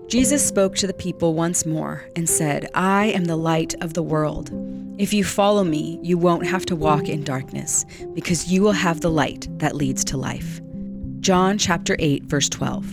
Jesus spoke to the people once more and said, "I am the light of the world. If you follow me, you won't have to walk in darkness, because you will have the light that leads to life." John chapter 8, verse 12.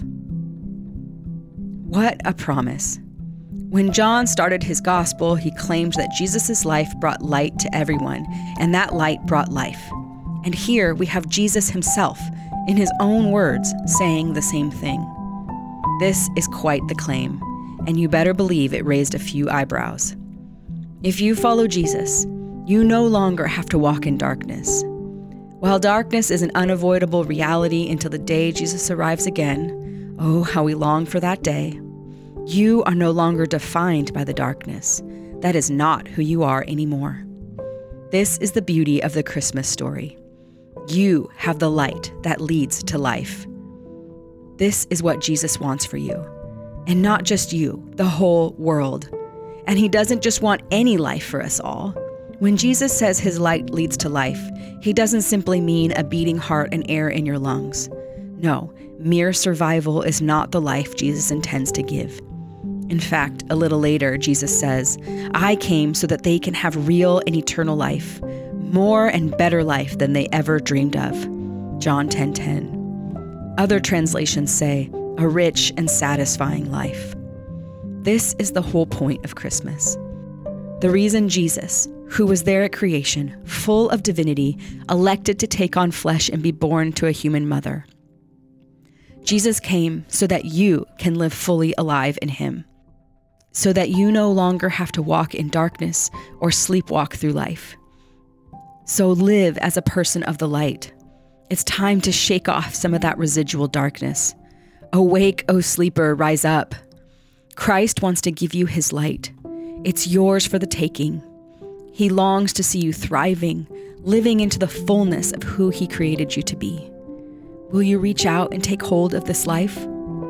What a promise. When John started his gospel, he claimed that Jesus' life brought light to everyone, and that light brought life. And here we have Jesus himself, in his own words, saying the same thing. This is quite the claim, and you better believe it raised a few eyebrows. If you follow Jesus, you no longer have to walk in darkness. While darkness is an unavoidable reality until the day Jesus arrives again, oh, how we long for that day, you are no longer defined by the darkness. That is not who you are anymore. This is the beauty of the Christmas story. You have the light that leads to life. This is what Jesus wants for you. And not just you, the whole world. And he doesn't just want any life for us all. When Jesus says his light leads to life, he doesn't simply mean a beating heart and air in your lungs. No, mere survival is not the life Jesus intends to give. In fact, a little later, Jesus says, "I came so that they can have real and eternal life, more and better life than they ever dreamed of." John 10:10. Other translations say, "a rich and satisfying life." This is the whole point of Christmas. The reason Jesus, who was there at creation, full of divinity, elected to take on flesh and be born to a human mother. Jesus came so that you can live fully alive in him, so that you no longer have to walk in darkness or sleepwalk through life. So live as a person of the light. It's time to shake off some of that residual darkness. Awake, O sleeper, rise up. Christ wants to give you his light. It's yours for the taking. He longs to see you thriving, living into the fullness of who he created you to be. Will you reach out and take hold of this life?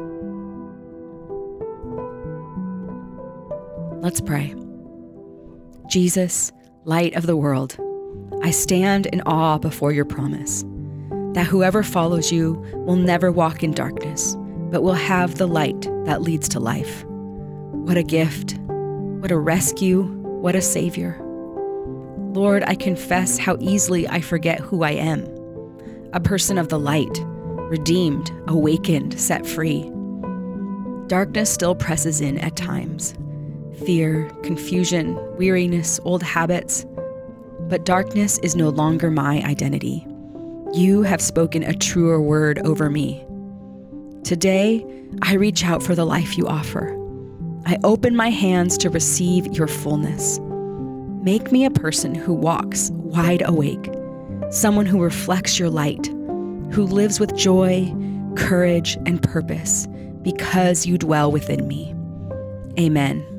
Let's pray. Jesus, light of the world, I stand in awe before your promise that whoever follows you will never walk in darkness, but will have the light that leads to life. What a gift, what a rescue, what a savior. Lord, I confess how easily I forget who I am, a person of the light, redeemed, awakened, set free. Darkness still presses in at times. Fear, confusion, weariness, old habits. But darkness is no longer my identity. You have spoken a truer word over me. Today, I reach out for the life you offer. I open my hands to receive your fullness. Make me a person who walks wide awake, someone who reflects your light, who lives with joy, courage, and purpose because you dwell within me. Amen.